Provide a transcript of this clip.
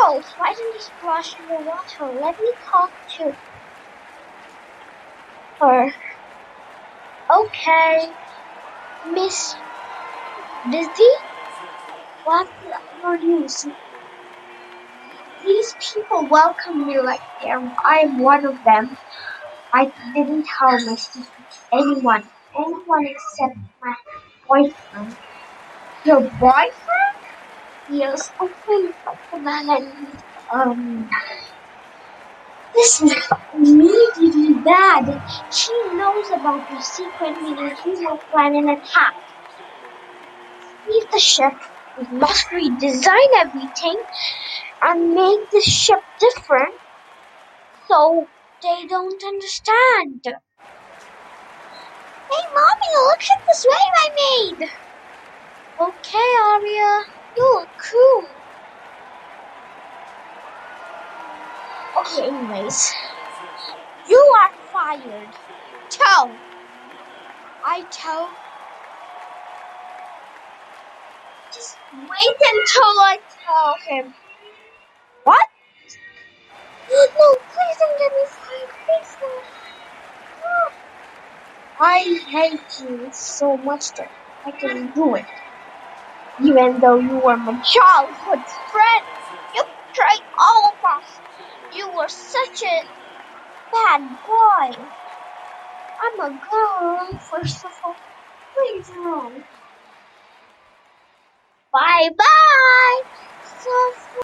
girls, why don't you splash in the water? Let me talk to her. Okay, Miss Busy, what are you? These people welcome me like I'm one of them. I didn't tell my secret to anyone except my boyfriend. Your boyfriend? Yes, I think like the man I meet. This is immediately bad. She knows about your secret, meaning he will plan an attack. Leave the ship. We must redesign everything and make the ship different so they don't understand. Hey, mommy, look at this wave I made. Okay, Arya, you look cool. Okay, anyways, you are fired. I tell. Just wait until I tell him. What? No, please don't get me fired. Please don't. I hate you so much that I can do it. Even though you were my childhood friend, you betrayed all of us. You were such a bad boy. I'm a girl, first of all. Please run. Bye bye. So